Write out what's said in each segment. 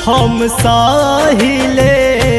हम साहिले।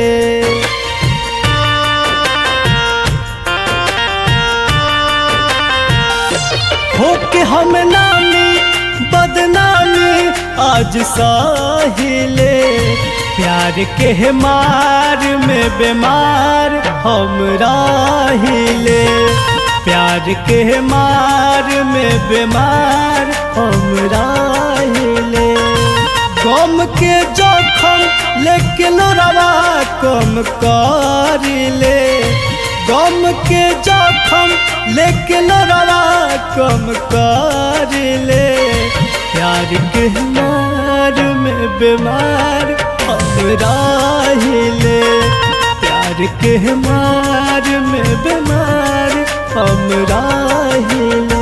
होके हम नामी बदनामी आज साहिले। प्यार के मार में बीमार हम राहिले। प्यार के मार में बीमार हम राहिले। गम के जोखम लेके लोरावा कम करिले। गम के जोखम लेके लोरावा कम करिले। प्यार के मार में बीमार हम राहिले। प्यार के मार में बीमार हम राहिले।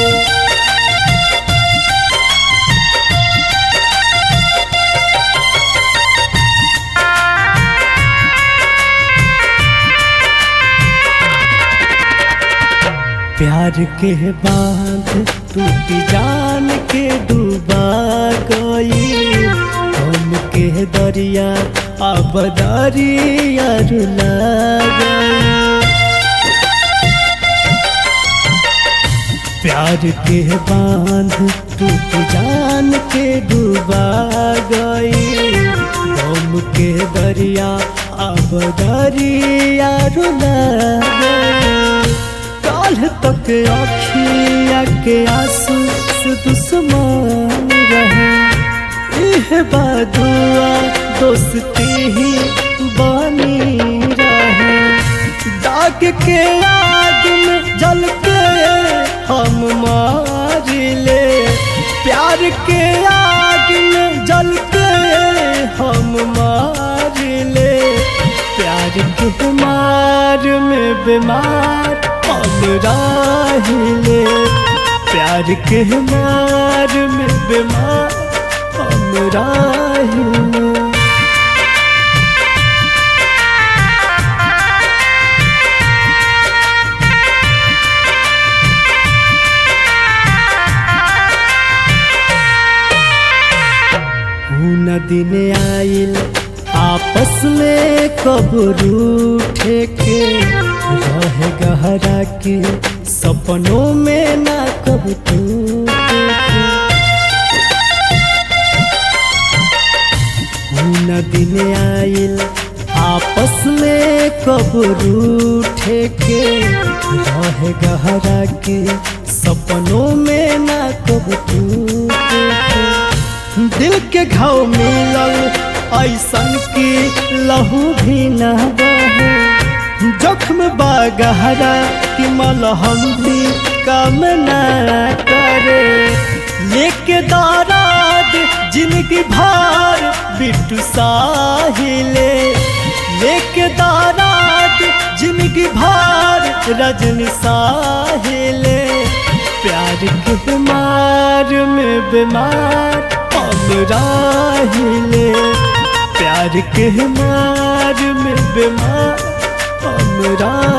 प्यार के बांध टूटी जान के डूबा गई। हम के दरिया अब दरिया रुला गई। प्यार के बांध टूटी जान के डूबा गई। हम के दरिया अब दरिया रुला गई। काल तक आँखिया के आंसू से दुश्मन रहे। इह बादुआ दोस्ती ही बनी रहे। दाग के आग में जल के हम मारिले। प्यार के आग में जल के हम मारिले। प्यार के मार में बीमार हम राहिले। प्यार के मार में बीमार हम राहिले। न दिन आइल आपस में कब रूठे के। रह गहरा के सपनों में ना कब टूटे। न दिन आइल आपस में कब रूठे के। रह गहरा के सपनों में ना कब टूटे। दिल के घाव मिलल ऐसन की लहू भी न बहे। जख्म बा गहरा कि मलहम भी काम न करे। लेके दाराद जिंदगी भर बिट्टू साहिले। लेके दाराद जिंदगी भर रजनी साहिले। प्यार के मार में बीमार हम राहिले। प्यार के मार में बीमार हम राहिले।